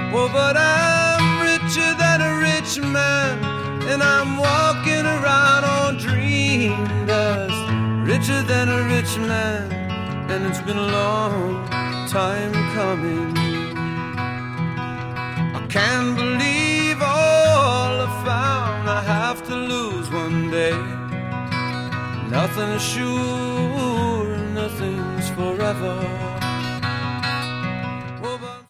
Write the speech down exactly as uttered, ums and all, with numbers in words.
Oh, but I'm richer than a rich man, and I'm walking around on dream dust. Richer than a rich man, and it's been a long time coming. I can't believe all I found I have to lose one day. Nothing is sure, nothing's forever.